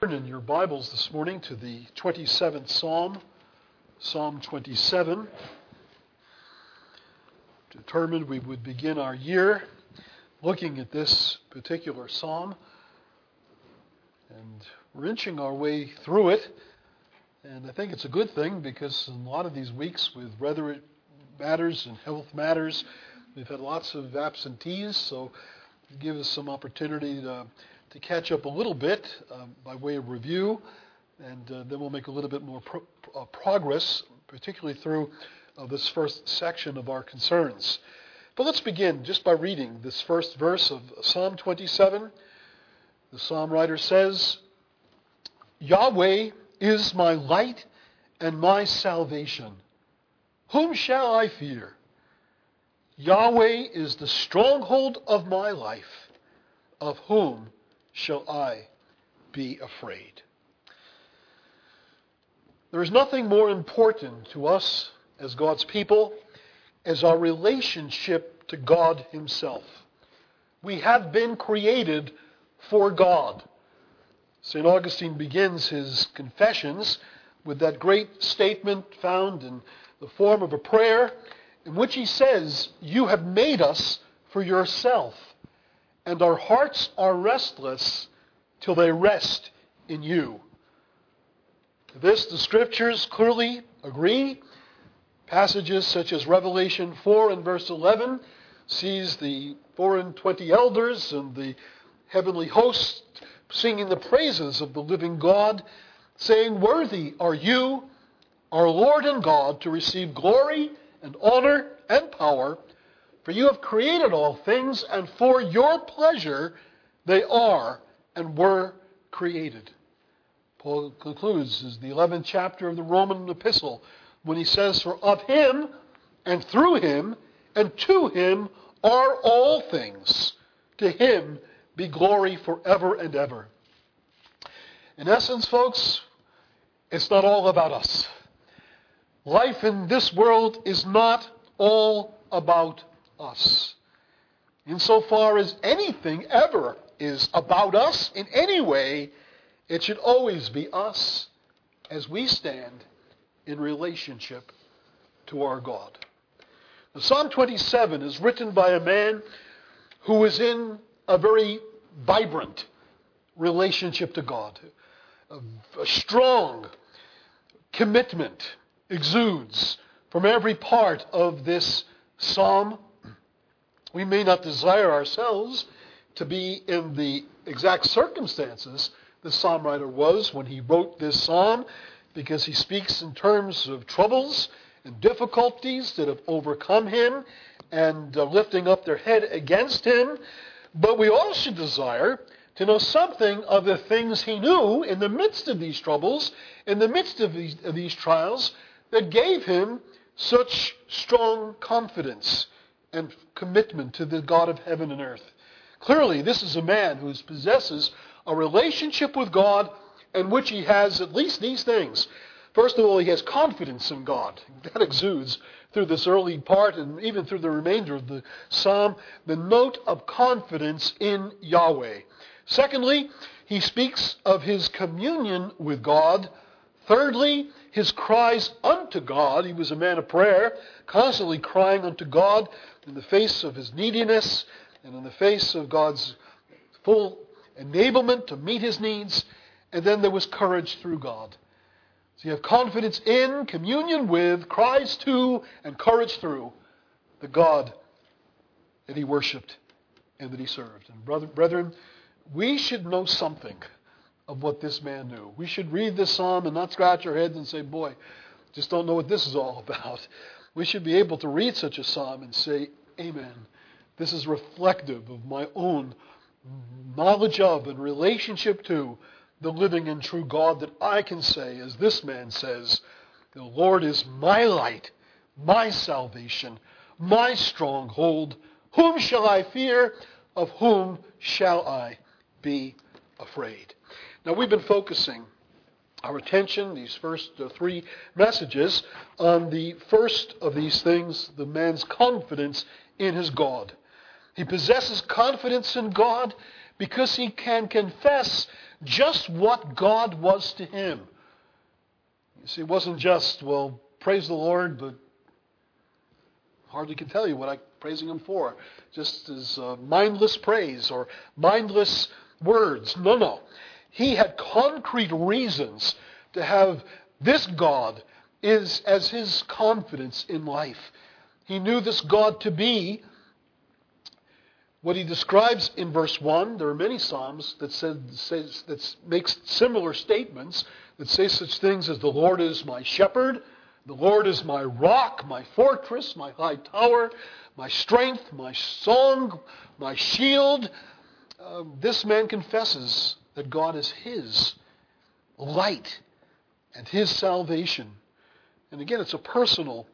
Turn in your Bibles this morning to the 27th Psalm, Psalm 27. Determined we would begin our year looking at this particular psalm. And we're inching our way through it. And I think it's a good thing because in a lot of these weeks with weather matters and health matters, we've had lots of absentees. So it gives us some opportunity to catch up a little bit by way of review, and then we'll make a little bit more progress, particularly through this first section of our concerns. But let's begin just by reading this first verse of Psalm 27. The psalm writer says, "Yahweh is my light and my salvation. Whom shall I fear? Yahweh is the stronghold of my life. Of whom shall I be afraid?" There is nothing more important to us as God's people as our relationship to God Himself. We have been created for God. St. Augustine begins his Confessions with that great statement found in the form of a prayer in which he says, "You have made us for yourself, and our hearts are restless till they rest in you." To this, the Scriptures clearly agree. Passages such as Revelation 4 and verse 11 sees the 24 elders and the heavenly host singing the praises of the living God, saying, "Worthy are you, our Lord and God, to receive glory and honor and power, for you have created all things, and for your pleasure they are and were created." Paul concludes the 11th chapter of the Roman epistle when he says, "For of Him, and through Him, and to Him are all things. To Him be glory forever and ever." In essence, folks, it's not all about us. Life in this world is not all about us. Insofar as anything ever is about us in any way, it should always be us as we stand in relationship to our God. Now, Psalm 27 is written by a man who is in a very vibrant relationship to God. A strong commitment exudes from every part of this psalm. We may not desire ourselves to be in the exact circumstances the psalm writer was when he wrote this psalm, because he speaks in terms of troubles and difficulties that have overcome him and lifting up their head against him. But we all should desire to know something of the things he knew in the midst of these troubles, in the midst of these trials, that gave him such strong confidence and commitment to the God of heaven and earth. Clearly, this is a man who possesses a relationship with God in which he has at least these things. First of all, he has confidence in God. That exudes through this early part and even through the remainder of the psalm, the note of confidence in Yahweh. Secondly, he speaks of his communion with God. Thirdly, his cries unto God. He was a man of prayer, constantly crying unto God in the face of his neediness and in the face of God's full enablement to meet his needs. And then there was courage through God. So you have confidence in, communion with, cries to, and courage through the God that he worshipped and that he served. And brethren, we should know something of what this man knew. We should read this psalm and not scratch our heads and say, boy, just don't know what this is all about. We should be able to read such a psalm and say, amen. This is reflective of my own knowledge of and relationship to the living and true God, that I can say, as this man says, the Lord is my light, my salvation, my stronghold. Whom shall I fear? Of whom shall I be afraid? Now, we've been focusing our attention, these first three messages, on the first of these things, the man's confidence in his God. He possesses confidence in God because he can confess just what God was to him. You see, it wasn't just, well, praise the Lord, but hardly can tell you what I'm praising him for. Just as mindless praise or mindless words. No. He had concrete reasons to have this God as his confidence in life. He knew this God to be what he describes in verse 1. There are many Psalms that makes similar statements that say such things as the Lord is my shepherd, the Lord is my rock, my fortress, my high tower, my strength, my song, my shield. This man confesses that God is his light and his salvation. And again, it's a personal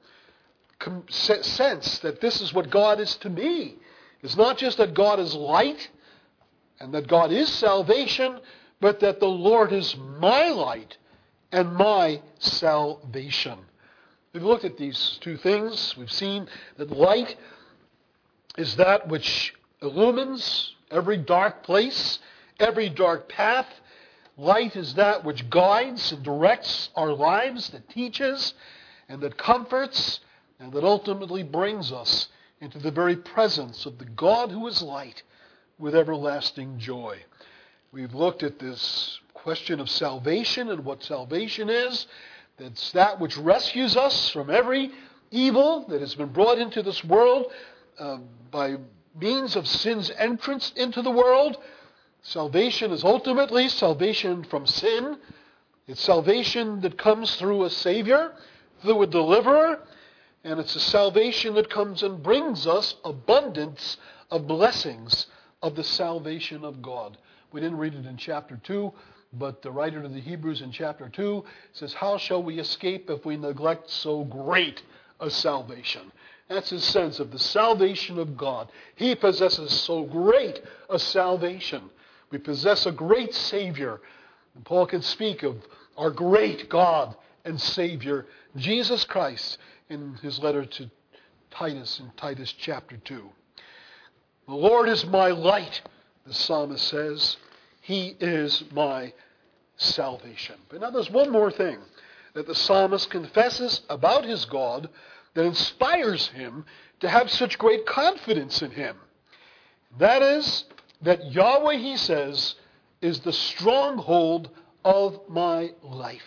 sense that this is what God is to me. It's not just that God is light and that God is salvation, but that the Lord is my light and my salvation. We've looked at these two things. We've seen that light is that which illumines every dark place, every dark path. Light is that which guides and directs our lives, that teaches and that comforts and that ultimately brings us into the very presence of the God who is light with everlasting joy. We've looked at this question of salvation and what salvation is. That's that which rescues us from every evil that has been brought into this world by means of sin's entrance into the world. Salvation is ultimately salvation from sin. It's salvation that comes through a Savior, through a deliverer, and it's a salvation that comes and brings us abundance of blessings of the salvation of God. We didn't read it in chapter 2, but the writer to the Hebrews in chapter 2 says, how shall we escape if we neglect so great a salvation? That's his sense of the salvation of God. He possesses so great a salvation. We possess a great Savior. And Paul can speak of our great God and Savior, Jesus Christ, in his letter to Titus in Titus chapter 2. The Lord is my light, the psalmist says. He is my salvation. But now there's one more thing that the psalmist confesses about his God that inspires him to have such great confidence in him. That is that Yahweh, he says, is the stronghold of my life.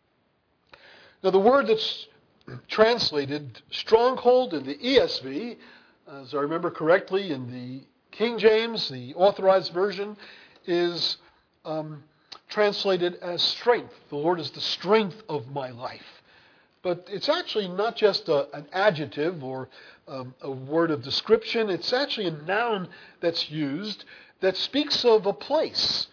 Now the word that's translated stronghold in the ESV, as I remember correctly, in the King James, the authorized version, is translated as strength. The Lord is the strength of my life. But it's actually not just an adjective or a word of description. It's actually a noun that's used that speaks of a place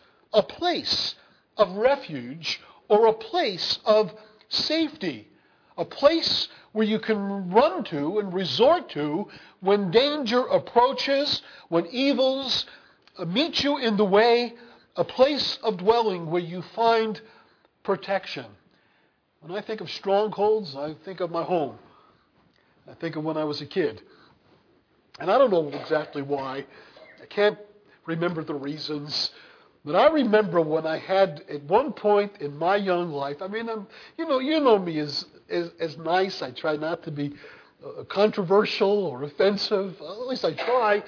of refuge or a place of safety, a place where you can run to and resort to when danger approaches, when evils meet you in the way, a place of dwelling where you find protection. When I think of strongholds, I think of my home. I think of when I was a kid. And I don't know exactly why. I can't remember the reasons. But I remember when I had, at one point in my young life, I mean, you know me as nice. I try not to be controversial or offensive. At least I try.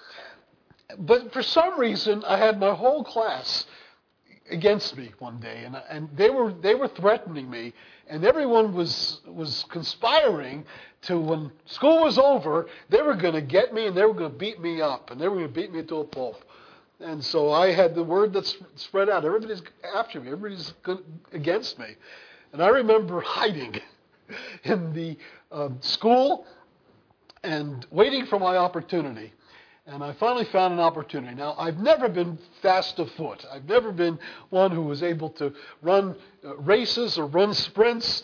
But for some reason, I had my whole class against me one day, and they were threatening me, and everyone was conspiring to, when school was over, they were going to get me and they were going to beat me up, and they were going to beat me into a pulp. And so I had the word that's spread out. Everybody's after me. Everybody's against me. And I remember hiding in the school and waiting for my opportunity. And I finally found an opportunity. Now, I've never been fast of foot. I've never been one who was able to run races or run sprints.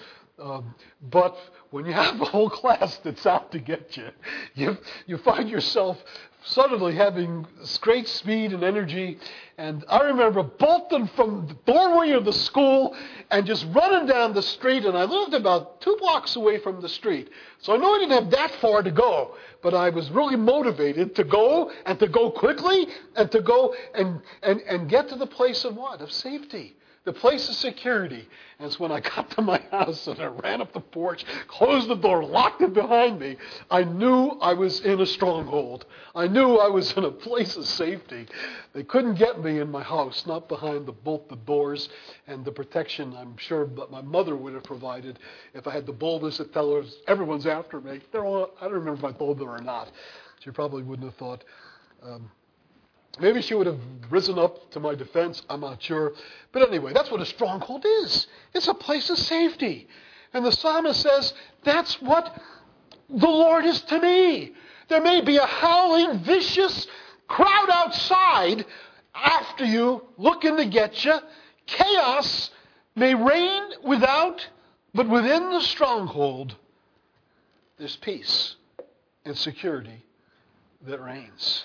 But when you have a whole class that's out to get you, you find yourself suddenly having this great speed and energy. And I remember bolting from the doorway of the school and just running down the street. And I lived about 2 blocks away from the street. So I know I didn't have that far to go. But I was really motivated to go, and to go quickly, and to go and get to the place of what? Of safety. The place of security. And it's when I got to my house and I ran up the porch, closed the door, locked it behind me. I knew I was in a stronghold. I knew I was in a place of safety. They couldn't get me in my house, not behind the doors and the protection I'm sure that my mother would have provided if I had the boldness to tell her everyone's after me. I don't remember if I told her or not. She probably wouldn't have thought. Maybe she would have risen up to my defense. I'm not sure. But anyway, that's what a stronghold is. It's a place of safety. And the psalmist says, that's what the Lord is to me. There may be a howling, vicious crowd outside after you, looking to get you. Chaos may reign without, but within the stronghold, there's peace and security that reigns.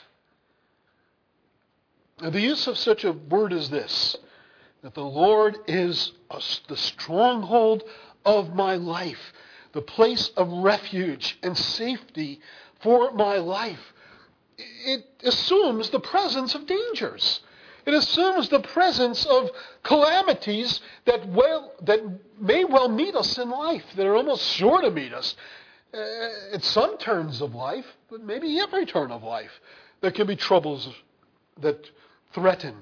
Now, the use of such a word as this, that the Lord is the stronghold of my life, the place of refuge and safety for my life, it assumes the presence of dangers. It assumes the presence of calamities that may well meet us in life, that are almost sure to meet us. At some turns of life, but maybe every turn of life, there can be troubles that threaten.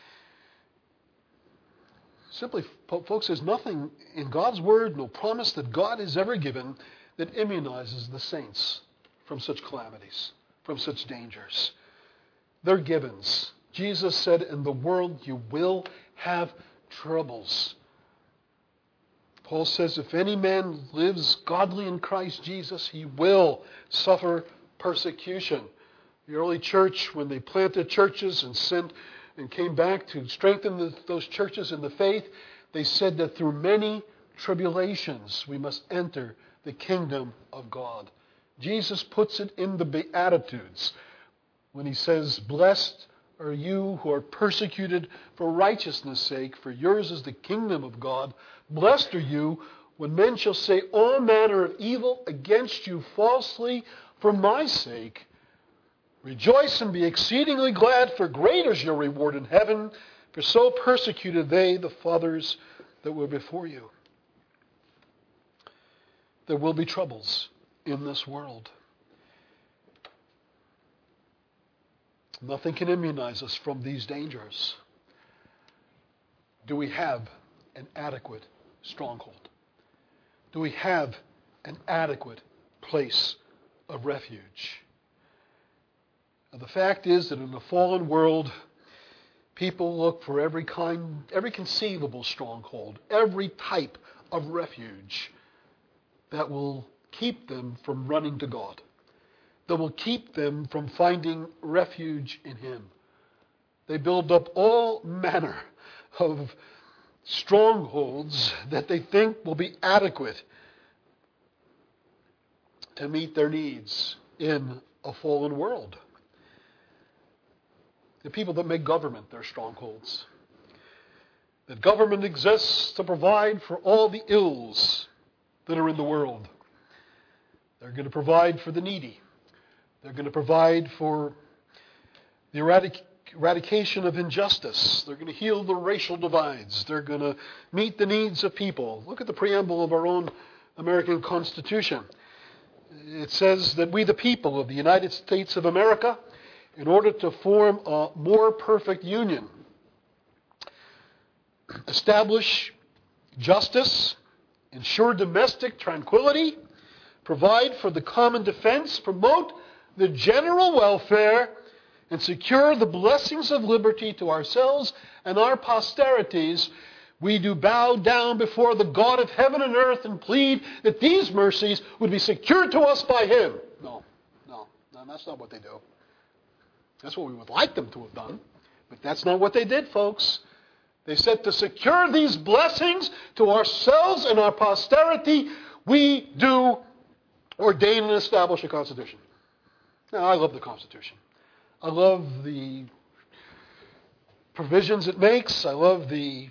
Simply, folks, there's nothing in God's word, no promise that God has ever given that immunizes the saints from such calamities, from such dangers. They're givens. Jesus said, in the world you will have troubles. Paul says, if any man lives godly in Christ Jesus, he will suffer persecution. The early church, when they planted churches and sent and came back to strengthen those churches in the faith, they said that through many tribulations we must enter the kingdom of God. Jesus puts it in the Beatitudes when he says, blessed are you who are persecuted for righteousness' sake, for yours is the kingdom of God. Blessed are you when men shall say all manner of evil against you falsely for my sake. Rejoice and be exceedingly glad, for great is your reward in heaven, for so persecuted they the fathers that were before you. There will be troubles in this world. Nothing can immunize us from these dangers. Do we have an adequate stronghold? Do we have an adequate place of refuge? Now, the fact is that in the fallen world, people look for every conceivable stronghold, every type of refuge that will keep them from running to God, that will keep them from finding refuge in Him. They build up all manner of strongholds that they think will be adequate to meet their needs in a fallen world. The people that make government their strongholds. That government exists to provide for all the ills that are in the world. They're going to provide for the needy. They're going to provide for the eradication of injustice. They're going to heal the racial divides. They're going to meet the needs of people. Look at the preamble of our own American Constitution. It says that we, the people of the United States of America, in order to form a more perfect union, establish justice, ensure domestic tranquility, provide for the common defense, promote the general welfare, and secure the blessings of liberty to ourselves and our posterities, we do bow down before the God of heaven and earth and plead that these mercies would be secured to us by Him. No, that's not what they do. That's what we would like them to have done. But that's not what they did, folks. They said to secure these blessings to ourselves and our posterity, we do ordain and establish a Constitution. Now, I love the Constitution. I love the provisions it makes. I love to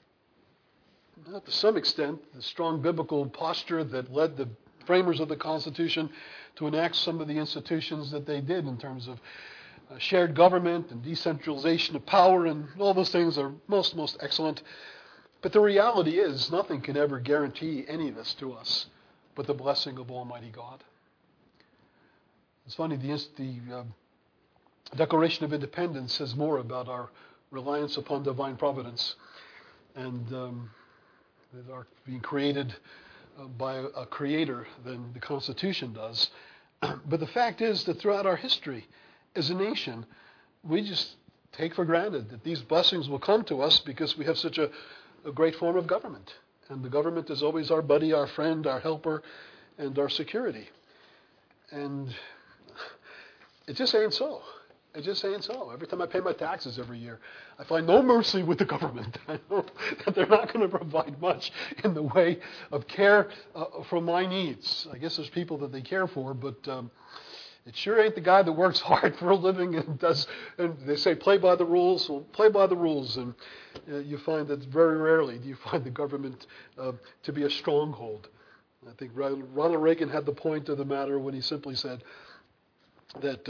some extent, the strong biblical posture that led the framers of the Constitution to enact some of the institutions that they did in terms of shared government and decentralization of power, and all those things are most excellent. But the reality is, nothing can ever guarantee any of this to us but the blessing of Almighty God. It's funny, the Declaration of Independence says more about our reliance upon divine providence and that are being created by a creator than the Constitution does. But the fact is that throughout our history as a nation, we just take for granted that these blessings will come to us because we have such a great form of government. And the government is always our buddy, our friend, our helper, and our security. And it just ain't so. It just ain't so. Every time I pay my taxes every year, I find no mercy with the government. I know that they're not going to provide much in the way of care for my needs. I guess there's people that they care for, but it sure ain't the guy that works hard for a living and does. And they say play by the rules. Well, play by the rules, and you find that very rarely do you find the government to be a stronghold. I think Ronald Reagan had the point of the matter when he simply said that.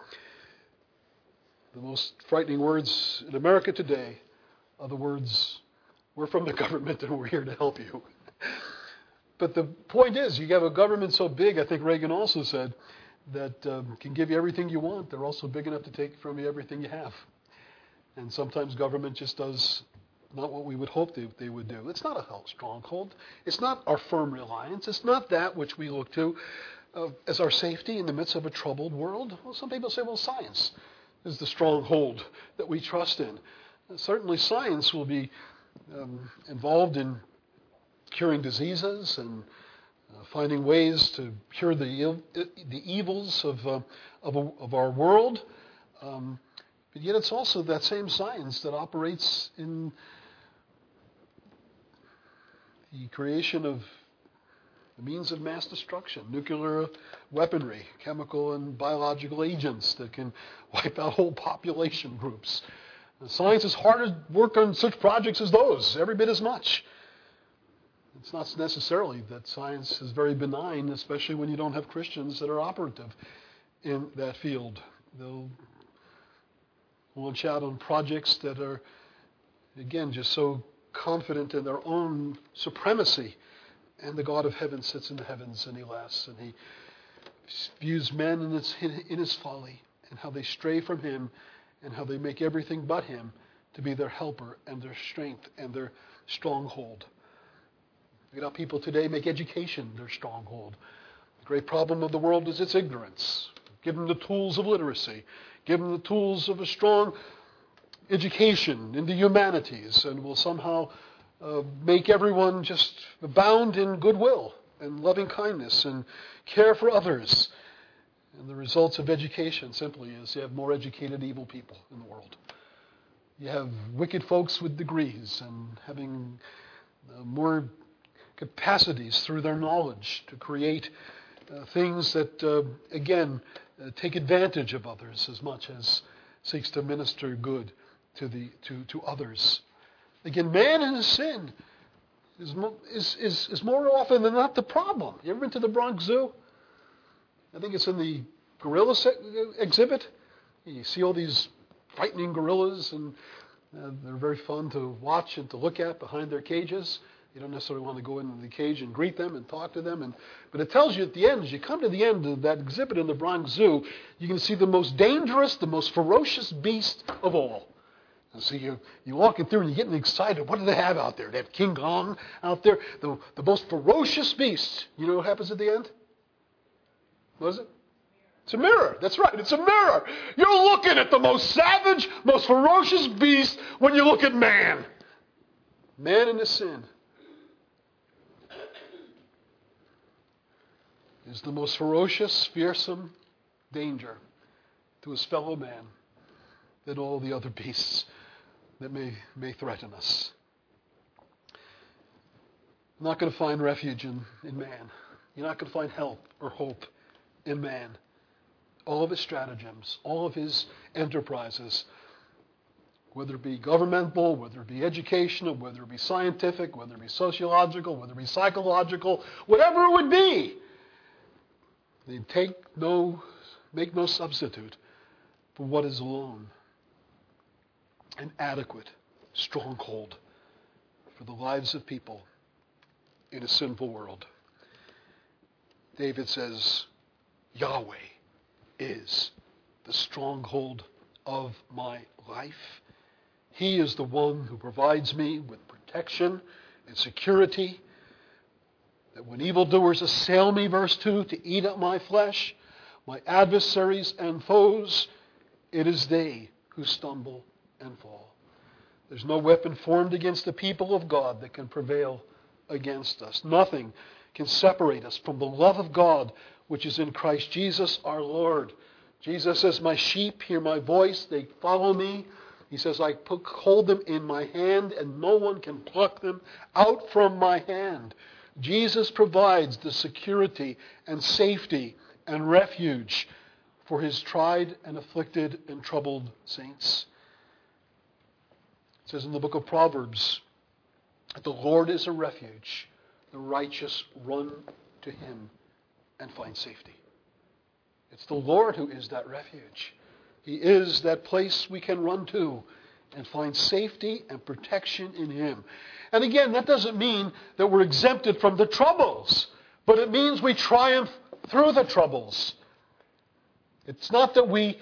The most frightening words in America today are the words, "We're from the government and we're here to help you." But the point is, you have a government so big, I think Reagan also said, that can give you everything you want. They're also big enough to take from you everything you have. And sometimes government just does not what we would hope they would do. It's not a stronghold. It's not our firm reliance. It's not that which we look to as our safety in the midst of a troubled world. Well, some people say, well, science is the stronghold that we trust in. Certainly science will be involved in curing diseases and finding ways to cure the evils of our world. But yet it's also that same science that operates in the creation of the means of mass destruction, nuclear weaponry, chemical and biological agents that can wipe out whole population groups. And science is hard to work on such projects as those, every bit as much. It's not necessarily that science is very benign, especially when you don't have Christians that are operative in that field. They'll launch out on projects that are, again, just so confident in their own supremacy. And the God of heaven sits in the heavens, and he laughs, and he views men in his folly, and how they stray from him, and how they make everything but him to be their helper and their strength and their stronghold. You know, people today make education their stronghold. The great problem of the world is its ignorance. Give them the tools of literacy. Give them the tools of a strong education in the humanities, and will somehow make everyone just abound in goodwill and loving kindness and care for others. And the results of education simply is you have more educated evil people in the world. You have wicked folks with degrees and having more capacities through their knowledge to create things that, again, take advantage of others as much as seeks to minister good to others. Again, man in his sin is more often than not the problem. You ever been to the Bronx Zoo? I think it's in the gorilla exhibit. You see all these frightening gorillas, and they're very fun to watch and to look at behind their cages. You don't necessarily want to go into the cage and greet them and talk to them. But it tells you at the end, as you come to the end of that exhibit in the Bronx Zoo, you can see the most dangerous, the most ferocious beast of all. And so you're walking through and you're getting excited. What do they have out there? They have King Kong out there, the most ferocious beast. You know what happens at the end? What is it? It's a mirror. That's right. It's a mirror. You're looking at the most savage, most ferocious beast when you look at man. Man in his sin is the most ferocious, fearsome danger to his fellow man than all the other beasts that may threaten us. You're not going to find refuge in man. You're not going to find help or hope in man. all of his stratagems, all of his enterprises, whether it be governmental, whether it be educational, whether it be scientific, whether it be sociological, whether it be psychological, whatever it would be, they make no substitute for what is alone an adequate stronghold for the lives of people in a sinful world. David says, Yahweh is the stronghold of my life. He is the one who provides me with protection and security, that when evildoers assail me, verse 2, to eat up my flesh, my adversaries and foes, it is they who stumble and fall. There's no weapon formed against the people of God that can prevail against us. Nothing can separate us from the love of God which is in Christ Jesus our Lord. Jesus says, my sheep hear my voice, they follow me. He says, I hold them in my hand, and no one can pluck them out from my hand. Jesus provides the security and safety and refuge for his tried and afflicted and troubled saints. It says in the book of Proverbs that the Lord is a refuge. The righteous run to him and find safety. It's the Lord who is that refuge. He is that place we can run to and find safety and protection in him. And again, that doesn't mean that we're exempted from the troubles, but it means we triumph through the troubles. It's not that we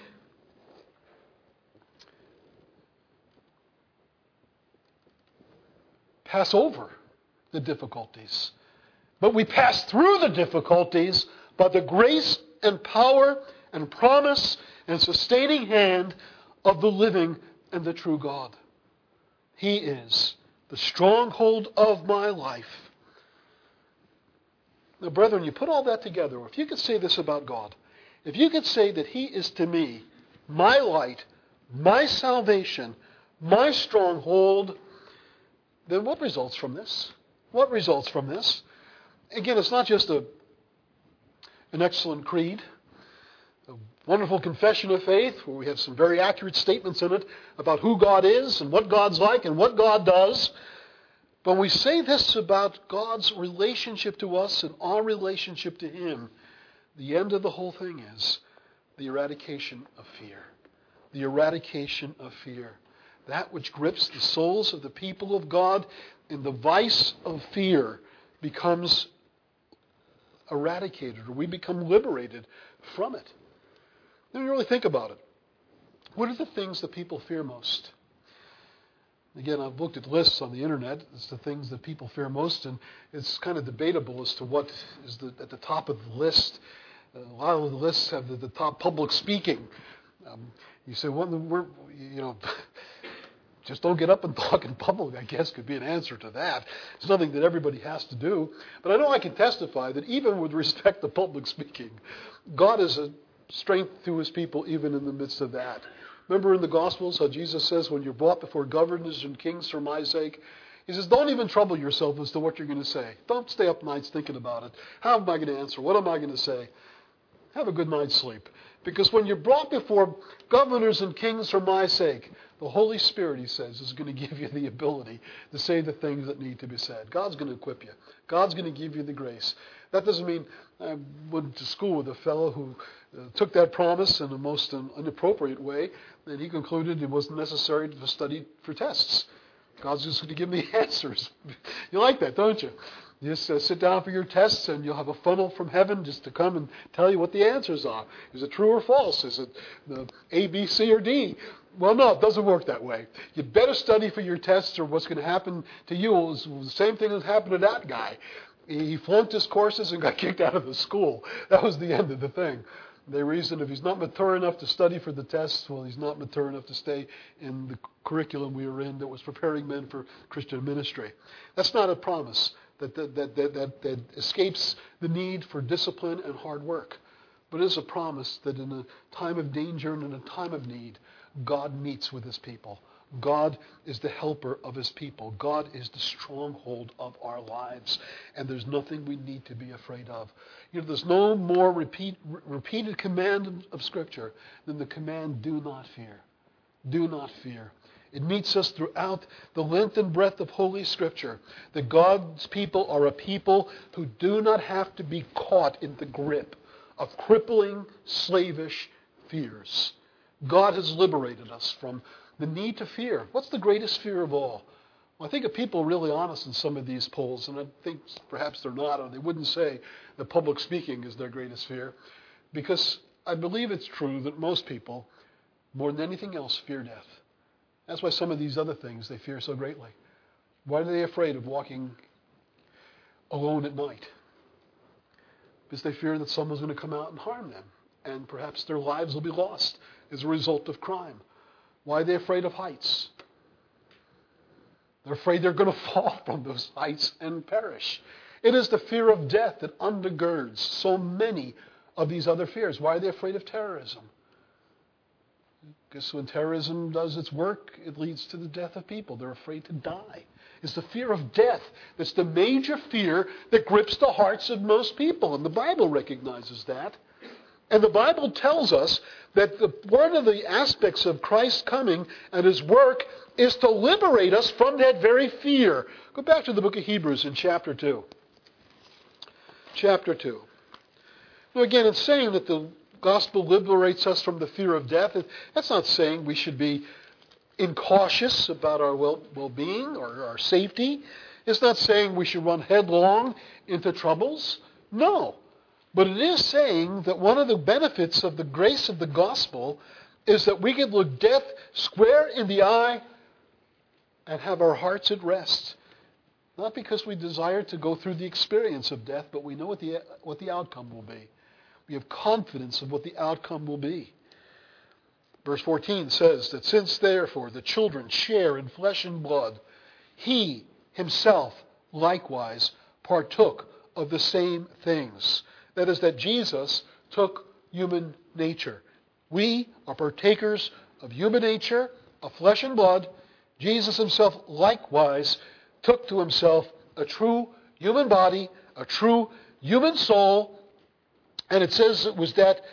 pass over the difficulties, but we pass through the difficulties by the grace and power and promise and sustaining hand of the living and the true God. He is the stronghold of my life. Now, brethren, you put all that together, or if you could say this about God, if you could say that he is to me my light, my salvation, my stronghold, then what results from this? What results from this? Again, it's not just an excellent creed, a wonderful confession of faith where we have some very accurate statements in it about who God is and what God's like and what God does. But we say this about God's relationship to us and our relationship to him. The end of the whole thing is the eradication of fear. The eradication of fear. That which grips the souls of the people of God in the vice of fear becomes eradicated, or we become liberated from it. When you really think about it, what are the things that people fear most? Again, I've looked at lists on the internet. It's the things that people fear most, and it's kind of debatable as to what is at the top of the list. A lot of the lists have the top public speaking. You say, well, just don't get up and talk in public, I guess, could be an answer to that. It's nothing that everybody has to do. But I know I can testify that even with respect to public speaking, God is a strength to his people even in the midst of that. Remember in the Gospels how Jesus says when you're brought before governors and kings for my sake, he says, don't even trouble yourself as to what you're going to say. Don't stay up nights thinking about it. How am I going to answer? What am I going to say? Have a good night's sleep. Because when you're brought before governors and kings for my sake, the Holy Spirit, he says, is going to give you the ability to say the things that need to be said. God's going to equip you. God's going to give you the grace. That doesn't mean I went to school with a fellow who took that promise in the most inappropriate way, and he concluded it wasn't necessary to study for tests. God's just going to give me the answers. You like that, don't you? You just sit down for your tests, and you'll have a funnel from heaven just to come and tell you what the answers are. Is it true or false? Is it the A, B, C, or D? Well, no, it doesn't work that way. You better study for your tests, or what's going to happen to you is the same thing that happened to that guy. He flunked his courses and got kicked out of the school. That was the end of the thing. They reasoned if he's not mature enough to study for the tests, well, he's not mature enough to stay in the curriculum we were in that was preparing men for Christian ministry. That's not a promise that escapes the need for discipline and hard work. But it is a promise that in a time of danger and in a time of need, God meets with his people. God is the helper of his people. God is the stronghold of our lives. And there's nothing we need to be afraid of. There's no more repeated command of Scripture than the command, do not fear. Do not fear. It meets us throughout the length and breadth of Holy Scripture that God's people are a people who do not have to be caught in the grip of crippling, slavish fears. God has liberated us from the need to fear. What's the greatest fear of all? Well, I think if people are really honest in some of these polls, and I think perhaps they're not, or they wouldn't say that public speaking is their greatest fear, because I believe it's true that most people, more than anything else, fear death. That's why some of these other things they fear so greatly. Why are they afraid of walking alone at night? Because they fear that someone's going to come out and harm them, and perhaps their lives will be lost as a result of crime. Why are they afraid of heights? They're afraid they're going to fall from those heights and perish. It is the fear of death that undergirds so many of these other fears. Why are they afraid of terrorism? Because when terrorism does its work, it leads to the death of people. They're afraid to die. It's the fear of death that's the major fear that grips the hearts of most people. And the Bible recognizes that. And the Bible tells us that one of the aspects of Christ's coming and his work is to liberate us from that very fear. Go back to the book of Hebrews in chapter 2. Chapter 2. Now again, it's saying that the gospel liberates us from the fear of death. That's not saying we should be incautious about our well-being or our safety. It's not saying we should run headlong into troubles. No. But it is saying that one of the benefits of the grace of the gospel is that we can look death square in the eye and have our hearts at rest. Not because we desire to go through the experience of death, but we know what the outcome will be. We have confidence of what the outcome will be. Verse 14 says that since therefore the children share in flesh and blood, he himself likewise partook of the same things. That is, that Jesus took human nature. We are partakers of human nature, of flesh and blood. Jesus himself likewise took to himself a true human body, a true human soul. And it says it was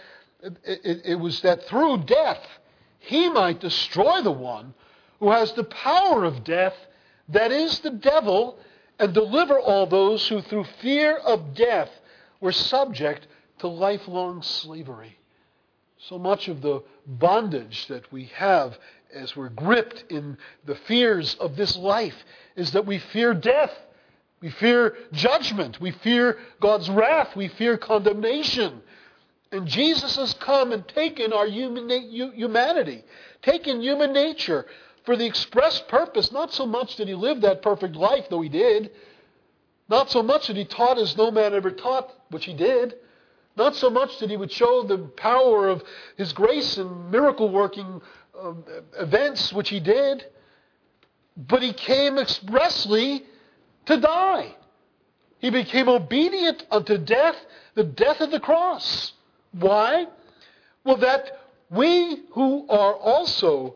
that through death he might destroy the one who has the power of death, that is the devil, and deliver all those who through fear of death were subject to lifelong slavery. So much of the bondage that we have as we're gripped in the fears of this life is that we fear death. We fear judgment. We fear God's wrath. We fear condemnation. And Jesus has come and taken our humanity, taken human nature for the express purpose, not so much that he lived that perfect life, though he did, not so much that he taught as no man ever taught, which he did, not so much that he would show the power of his grace and miracle-working events, which he did, but he came expressly to die. He became obedient unto death, the death of the cross. Why? Well, that we who are also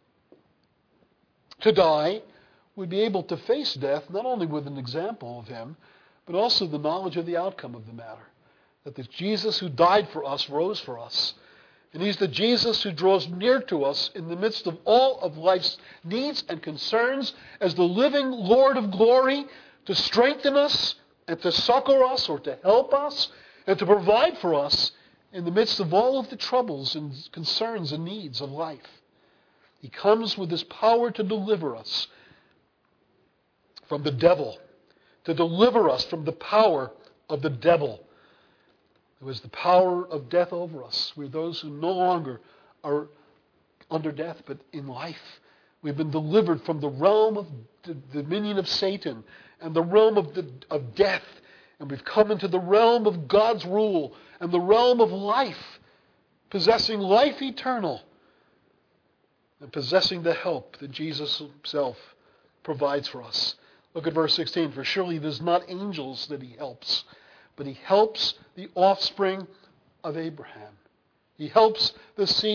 to die would be able to face death, not only with an example of him, but also the knowledge of the outcome of the matter. That the Jesus who died for us rose for us. And he's the Jesus who draws near to us in the midst of all of life's needs and concerns as the living Lord of glory to strengthen us and to succor us or to help us and to provide for us in the midst of all of the troubles and concerns and needs of life. He comes with his power to deliver us from the devil, to deliver us from the power of the devil. It was the power of death over us. We're those who no longer are under death, but in life. We've been delivered from the realm of the dominion of Satan and the realm of death. And we've come into the realm of God's rule and the realm of life, possessing life eternal and possessing the help that Jesus himself provides for us. Look at verse 16. For surely it is not angels that he helps, but he helps the offspring of Abraham. He helps the seed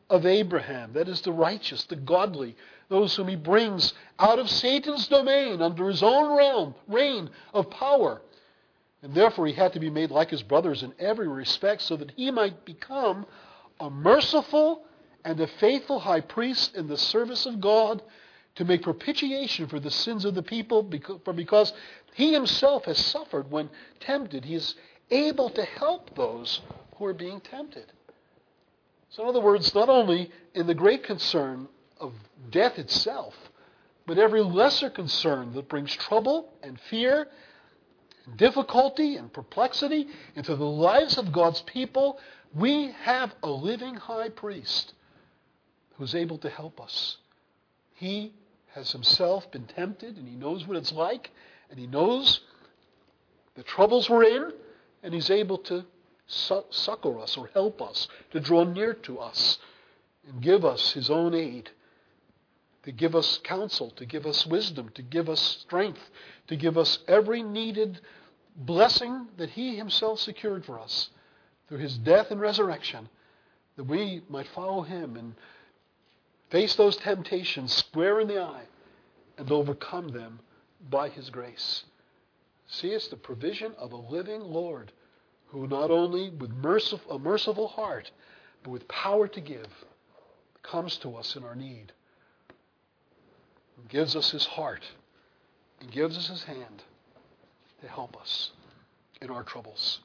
of Abraham, that is the righteous, the godly, those whom he brings out of Satan's domain under his own reign of power. And therefore he had to be made like his brothers in every respect so that he might become a merciful and a faithful high priest in the service of God to make propitiation for the sins of the people, because he himself has suffered when tempted. He is able to help those who are being tempted. So in other words, not only in the great concern of death itself, but every lesser concern that brings trouble and fear, and difficulty and perplexity into the lives of God's people, we have a living high priest who's able to help us. He has himself been tempted, and he knows what it's like, and he knows the troubles we're in, and he's able to succor us or help us, to draw near to us and give us his own aid, to give us counsel, to give us wisdom, to give us strength, to give us every needed blessing that he himself secured for us through his death and resurrection, that we might follow him and face those temptations square in the eye and overcome them by his grace. See, it's the provision of a living Lord who not only with a merciful heart, but with power to give, comes to us in our need, and gives us his heart, and gives us his hand to help us in our troubles.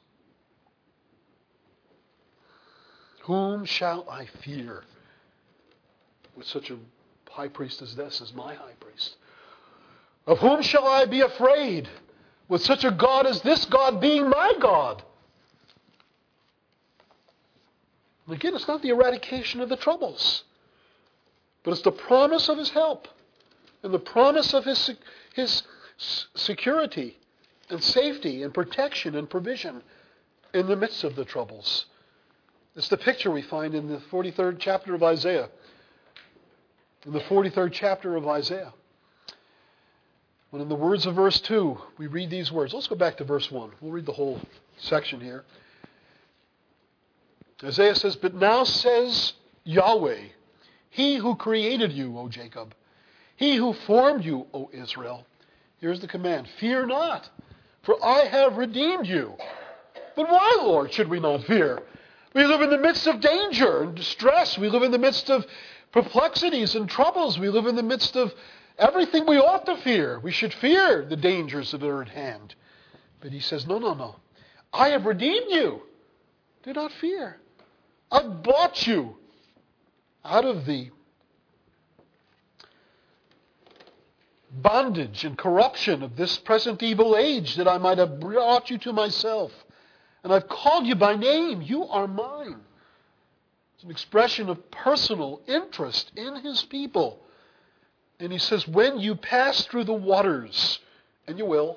Whom shall I fear? With such a high priest as this, as my high priest. Of whom shall I be afraid? With such a God as this God being my God. And again, it's not the eradication of the troubles, but it's the promise of his help and the promise of his security and safety and protection and provision in the midst of the troubles. It's the picture we find in the 43rd chapter of Isaiah. In the 43rd chapter of Isaiah, when in the words of verse 2, we read these words. Let's go back to verse 1. We'll read the whole section here. Isaiah says, "But now says Yahweh, he who created you, O Jacob, he who formed you, O Israel." Here's the command. "Fear not, for I have redeemed you." But why, Lord, should we not fear? We live in the midst of danger and distress. We live in the midst of perplexities and troubles. We live in the midst of everything we ought to fear. We should fear the dangers that are at hand. But he says, no. I have redeemed you. Do not fear. I've bought you out of the bondage and corruption of this present evil age, that I might have brought you to myself. And I've called you by name. You are mine. It's an expression of personal interest in his people. And he says, when you pass through the waters, and you will.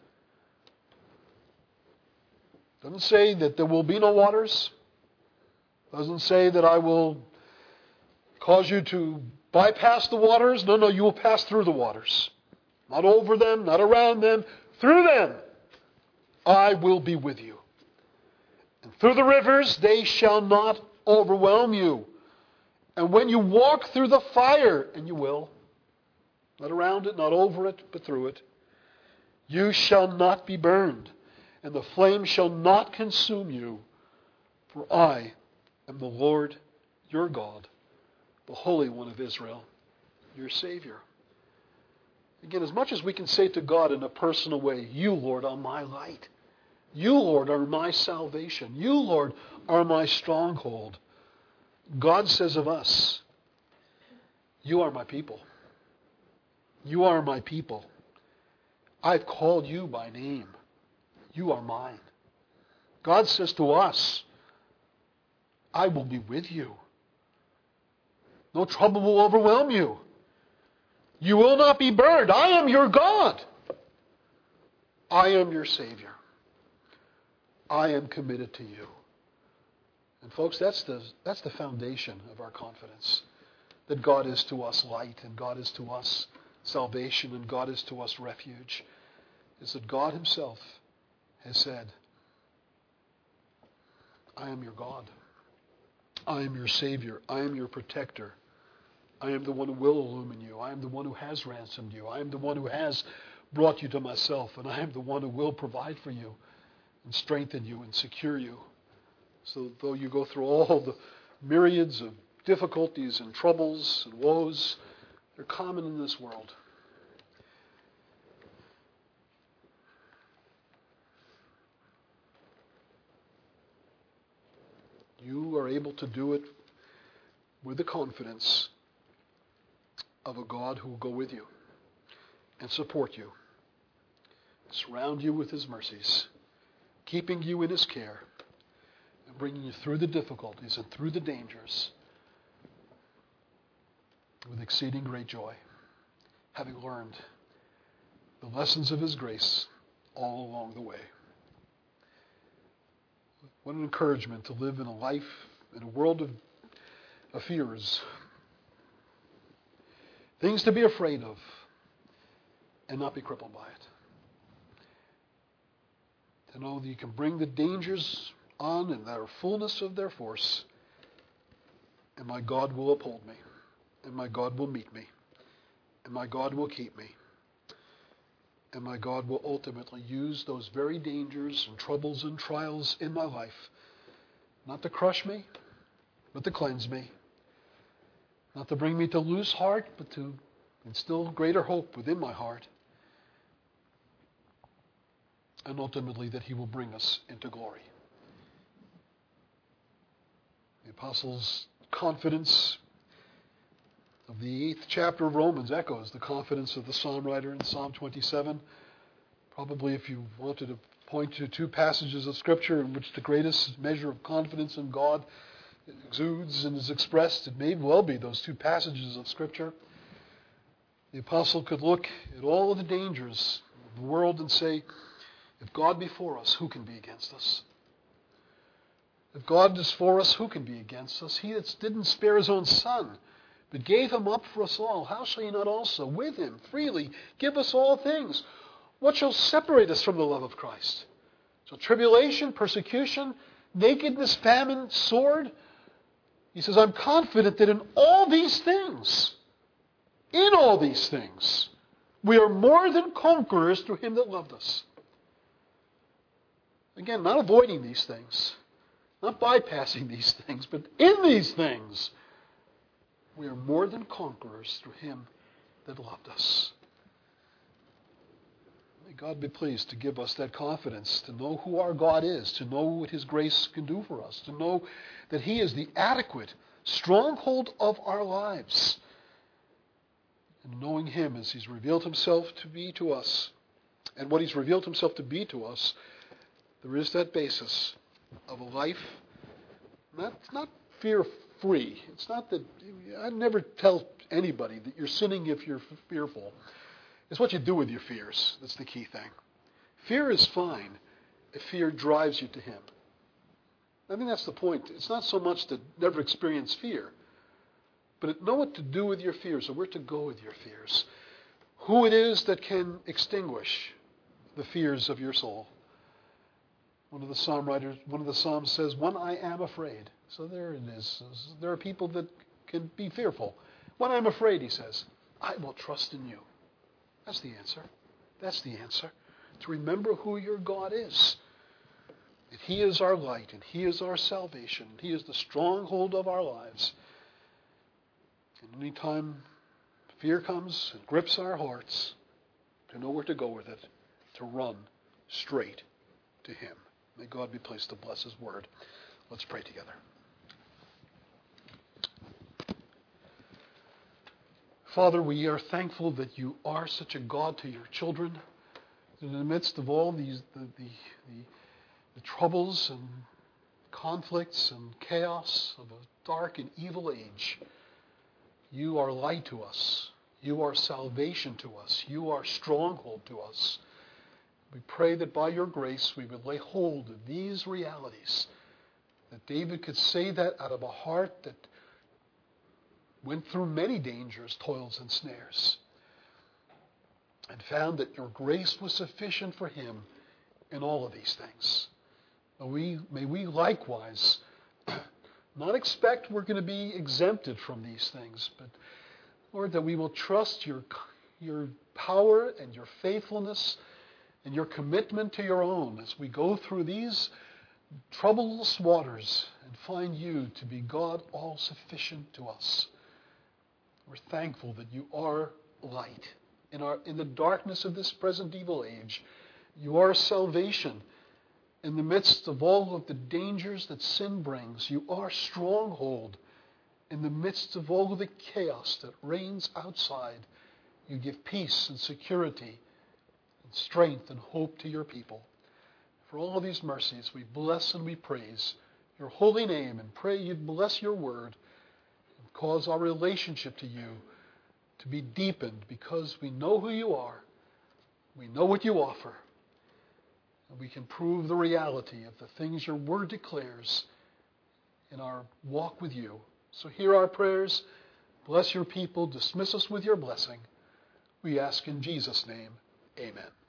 Doesn't say that there will be no waters. Doesn't say that I will cause you to bypass the waters. No, you will pass through the waters. Not over them, not around them, through them. I will be with you. And through the rivers, they shall not overwhelm you. And when you walk through the fire, and you will, not around it, not over it, but through it, you shall not be burned, and the flame shall not consume you. For I am the Lord your God, the Holy One of Israel, your Savior. Again, as much as we can say to God in a personal way, you, Lord, are my light. You, Lord, are my salvation. You, Lord, are my stronghold. God says of us, you are my people. You are my people. I've called you by name. You are mine. God says to us, I will be with you. No trouble will overwhelm you. You will not be burned. I am your God. I am your Savior. I am committed to you. And folks, that's the foundation of our confidence. That God is to us light, and God is to us salvation, and God is to us refuge. Is that God himself has said, I am your God. I am your Savior. I am your protector. I am the one who will illumine you. I am the one who has ransomed you. I am the one who has brought you to myself. And I am the one who will provide for you and strengthen you and secure you. So though you go through all the myriads of difficulties and troubles and woes, they're common in this world. You are able to do it with the confidence of a God who will go with you and support you, surround you with his mercies, keeping you in his care, and bringing you through the difficulties and through the dangers with exceeding great joy, having learned the lessons of his grace all along the way. What an encouragement to live in a life, in a world of fears. Things to be afraid of and not be crippled by it. To know that you can bring the dangers on in their fullness of their force, and my God will uphold me, and my God will meet me, and my God will keep me, and my God will ultimately use those very dangers and troubles and trials in my life, not to crush me, but to cleanse me, not to bring me to lose heart, but to instill greater hope within my heart, and ultimately that he will bring us into glory. The apostles' confidence of the 8th chapter of Romans echoes the confidence of the psalm writer in Psalm 27. Probably if you wanted to point to two passages of Scripture in which the greatest measure of confidence in God exudes and is expressed, it may well be those two passages of Scripture. The apostle could look at all of the dangers of the world and say, if God be for us, who can be against us? If God is for us, who can be against us? He that didn't spare his own son, but gave him up for us all, how shall he not also with him freely give us all things? What shall separate us from the love of Christ? So tribulation, persecution, nakedness, famine, sword. He says, I'm confident that in all these things, we are more than conquerors through him that loved us. Again, not avoiding these things, not bypassing these things, but in these things, we are more than conquerors through him that loved us. May God be pleased to give us that confidence, to know who our God is, to know what his grace can do for us, to know that he is the adequate stronghold of our lives. And knowing him as he's revealed himself to be to us, and what he's revealed himself to be to us, there is that basis of a life not fear-free. It's not that, I never tell anybody that you're sinning if you're fearful. It's what you do with your fears that's the key thing. Fear is fine if fear drives you to him. I think that's the point. It's not so much to never experience fear, but know what to do with your fears or where to go with your fears. Who it is that can extinguish the fears of your soul. One of the Psalms says, when I am afraid. So there it is. There are people that can be fearful. When I'm afraid, he says, I will trust in you. That's the answer. That's the answer. To remember who your God is. That he is our light and he is our salvation. He is the stronghold of our lives. And any time fear comes and grips our hearts, to know where to go with it, to run straight to him. May God be pleased to bless his word. Let's pray together. Father, we are thankful that you are such a God to your children. In the midst of all these the troubles and conflicts and chaos of a dark and evil age, you are light to us. You are salvation to us. You are stronghold to us. We pray that by your grace we would lay hold of these realities, that David could say that out of a heart that went through many dangers, toils, and snares, and found that your grace was sufficient for him in all of these things. May we likewise Not expect we're going to be exempted from these things, but Lord, that we will trust your power and your faithfulness and your commitment to your own as we go through these troublous waters and find you to be God all sufficient to us. We're thankful that you are light in the darkness of this present evil age. You are salvation in the midst of all of the dangers that sin brings. You are stronghold in the midst of all of the chaos that reigns outside. You give peace and security and strength and hope to your people. For all of these mercies, we bless and we praise your holy name and pray you'd bless your word and cause our relationship to you to be deepened because we know who you are, we know what you offer, and we can prove the reality of the things your word declares in our walk with you. So hear our prayers, bless your people, dismiss us with your blessing. We ask in Jesus' name, amen.